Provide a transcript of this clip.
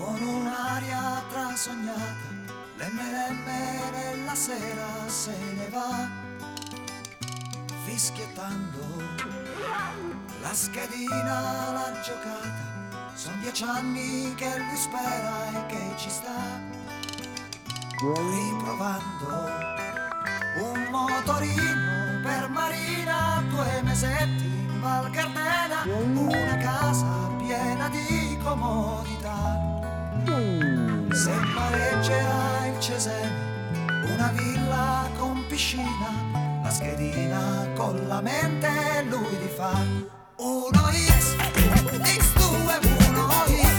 con un'aria trasognata, l'MLM nella sera se ne va, fischiettando la schedina, la giocata, son 10 anni che lui spera e che ci sta riprovando un motorino per Marina, 2 mesetti in Val Gardena, una casa piena di comodità. Se pareggerà il Cesena, una villa con piscina, la schedina con la mente lui rifà. 1x, x2, 1x.